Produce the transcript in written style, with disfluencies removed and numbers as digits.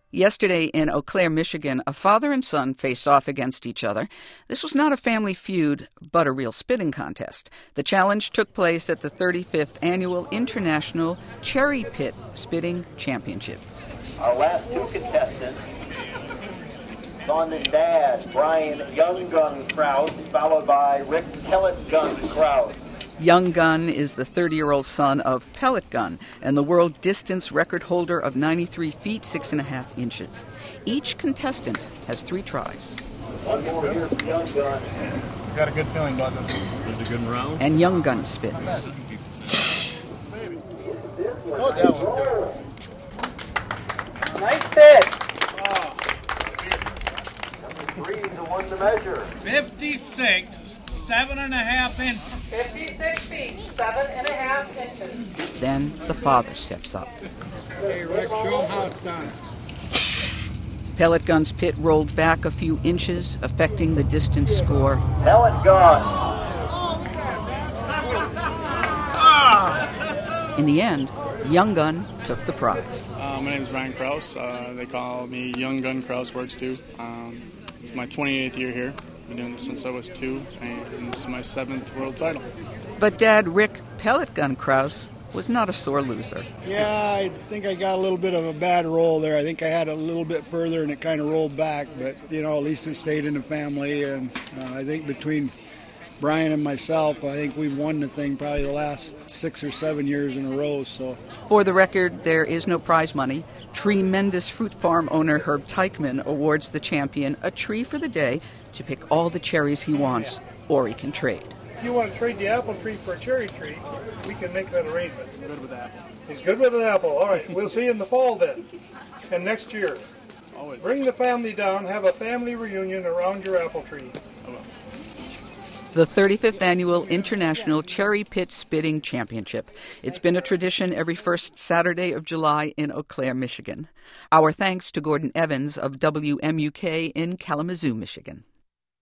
Yesterday in Eau Claire, Michigan, a father and son faced off against each other. This was not a family feud, but a real spitting contest. The challenge took place at the 35th Annual International Cherry Pit Spitting Championship. Our last two contestants, son and dad, Brian Young Gun Krause, followed by Rick Pellet Gun Krause. Young Gun is the 30-year-old son of Pellet Gun and the world distance record holder of 93 feet, 6.5 inches. Each contestant has 3 tries. One more here for Young Gun. Got a good feeling about this. Was it a good round? And Young Gun spits. Oh, that was good. Nice fit. 3 to 1 to measure. 56, 7.5 inches. 56 feet, 7.5 inches. Then the father steps up. Hey, Rick, show him how it's done. Pellet Gun's pit rolled back a few inches, affecting the distance score. Pellet Gun. In the end, Young Gun took the prize. My name is Brian Krause. They call me Young Gun Krause Works too. It's my 28th year here. Been doing this since I was 2, and this is my 7th world title. But Dad Rick Pellet Gun Krause was not a sore loser. Yeah, I think I got a little bit of a bad roll there. I think I had a little bit further and it kind of rolled back, but, at least it stayed in the family. And I think between Brian and myself, I think we've won the thing probably the last 6 or 7 years in a row. So, For the record, there is no prize money. Tremendous Fruit Farm owner Herb Teichman awards the champion a tree for the day to pick all the cherries he wants, or he can trade. If you want to trade the apple tree for a cherry tree, we can make that arrangement. Good with that. He's good with an apple. All right, we'll see you in the fall then, and next year. Always. Bring the family down, have a family reunion around your apple tree. The 35th Annual International Cherry Pit Spitting Championship. It's been a tradition every first Saturday of July in Eau Claire, Michigan. Our thanks to Gordon Evans of WMUK in Kalamazoo, Michigan.